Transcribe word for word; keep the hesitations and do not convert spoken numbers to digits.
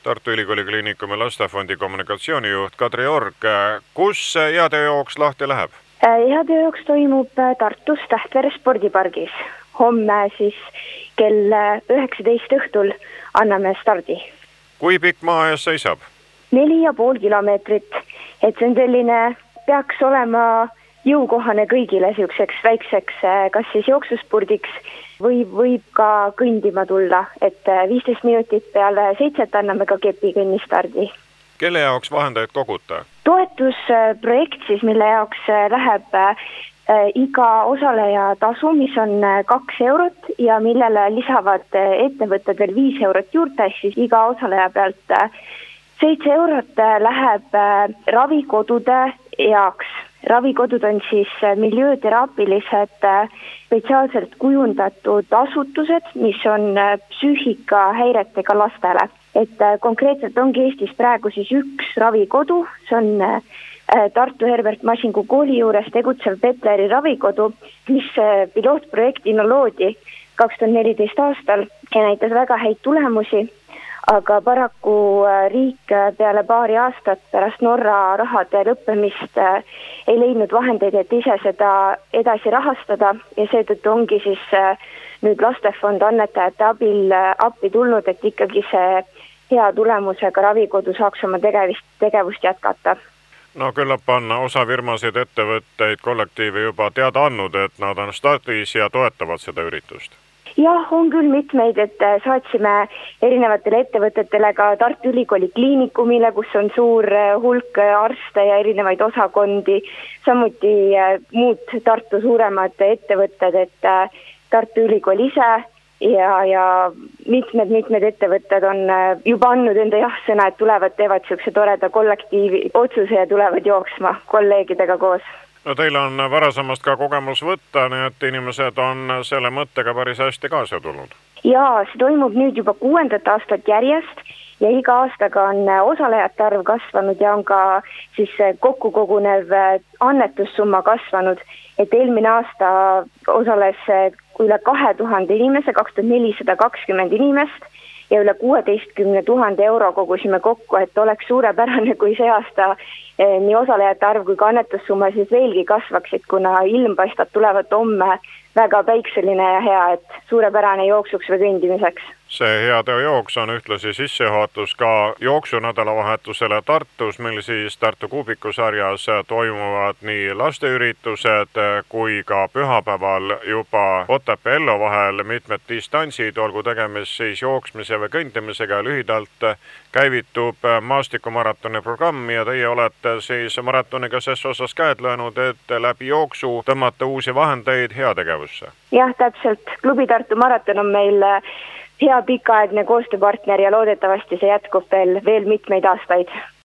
Tartu Ülikooli Kliinikumi lastefondi kommunikatsioonijuht Kadri Org. Kus heatööjooks lahti läheb? Heatööjooks toimub Tartus Tähtvere spordipargis. Homme siis kell üheksateist õhtul anname stardi. Kui pikk maa ees seisab? Neli ja pool kilomeetrit. Et see on selline, peaks olema jõukohane kõigile siukseks väikseks, kas siis jooksuspurdiks või võib ka kõndima tulla, et viisteist minutit peale seitset anname ka kepi kõnnistardi. Kelle jaoks vahendajaid koguta? Toetusprojekt siis, mille jaoks läheb iga osaleja tasu, mis on kaks eurot ja millele lisavad ettevõtted veel viis eurot juurde, siis iga osaleja pealt seitse eurot läheb ravikodude jaoks. Ravikodud on siis miljööteraapilised spetsiaalselt kujundatud asutused, mis on psüühikahäiretega lastele. Et konkreetselt ongi Eestis praegu siis üks ravikodu, see on Tartu Herbert Masingu kooli juures tegutsev Petleri ravikodu, mis pilootprojektina loodi kaks tuhat neliteist aastal ja näitas väga häid tulemusi, aga paraku riik peale paari aastat pärast Norra rahade lõppemist ei leidnud vahendeid, et ise seda edasi rahastada ja seetõttu ongi siis nüüd lastefond annetajate abil appi tulnud, et ikkagi see hea tulemusega ravikodu saaks oma tegevust, tegevust jätkata. No küllap on osa firmasid, ettevõtteid, kollektiivi juba teada andnud, et nad on stardis ja toetavad seda üritust. Jah, on küll mitmeid, et saatsime erinevatele ettevõtetele ka Tartu Ülikooli Kliinikumile, kus on suur hulk arste ja erinevaid osakondi, samuti muud Tartu suuremad ettevõtted, et Tartu Ülikool ise ja, ja mitmed-mitmed ettevõtted on juba andnud enda jah-sõna, et tulevad, teevad siukse toreda kollektiivi otsuse ja tulevad jooksma kolleegidega koos. No teil on varasemast ka kogemus võtta, nii et inimesed on selle mõttega päris hästi kaasa tulnud. Jaa, see toimub nüüd juba kuuendat aastat järjest ja iga aastaga on osalejate arv kasvanud ja on ka siis kokku kogunev annetussumma kasvanud, et eelmine aasta osales üle kahe tuhande inimese, kaks tuhat nelisada kakskümmend inimest ja üle kuueteistkümne tuhande euro kogusime kokku, et oleks suurepärane, kui see aasta nii osalejate arv kui ka annetussumma siis veelgi kasvaksid, kuna ilm paistab tulevat homme väga päikseline ja hea, et suurepärane jooksuks või kõndimiseks. See heatööjooks on ühtlasi sissejuhatus ka jooksunädalavahetusele Tartus, mil siis Tartu Kuubikusarjas toimuvad nii lasteüritused kui ka pühapäeval juba Otepää-Ello vahel mitmed distantsid, olgu tegemist siis jooksmise või kõndimisega. Lühidalt käivitub maastikumaratoni programm ja teie olete siis maratoniga ses osas käed löönud, et läbi jooksu tõmmata uusi vahendeid heategevusse. Jah, täpselt. Klubi Tartu maraton on meil hea pikaaegne koostööpartner ja loodetavasti see jätkub veel, veel mitmeid aastaid.